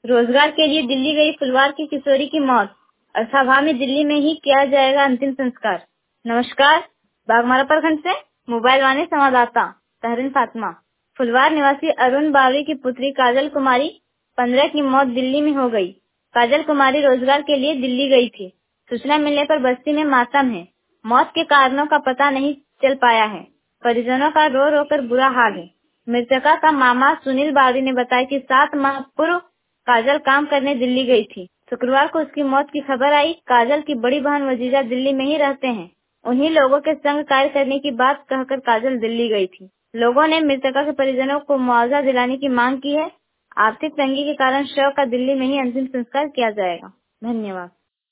रोजगार के लिए दिल्ली गई फुलवार की किशोरी की मौत, अर्थाभाव में दिल्ली में ही किया जाएगा अंतिम संस्कार। नमस्कार, बाघमारा प्रखंड से मोबाइल वाणी संवाददाता तहरीन फातिमा। फुलवार निवासी अरुण बावरी की पुत्री काजल कुमारी 15 की मौत दिल्ली में हो गई। काजल कुमारी रोजगार के लिए दिल्ली गई थी। सूचना मिलने पर बस्ती में मातम है। मौत के कारणों का पता नहीं चल पाया है। परिजनों का रो रो कर बुरा हाल है। मृतका का मामा सुनील बावरी ने बताया कि 7 माह पूर्व काजल काम करने दिल्ली गई थी। शुक्रवार को उसकी मौत की खबर आई। काजल की बड़ी बहन वजीजा दिल्ली में ही रहते हैं। उन्हीं लोगों के संग कार्य करने की बात कहकर काजल दिल्ली गई थी। लोगों ने मृतका के परिजनों को मुआवजा दिलाने की मांग की है। आर्थिक तंगी के कारण शव का दिल्ली में ही अंतिम संस्कार किया जाएगा। धन्यवाद।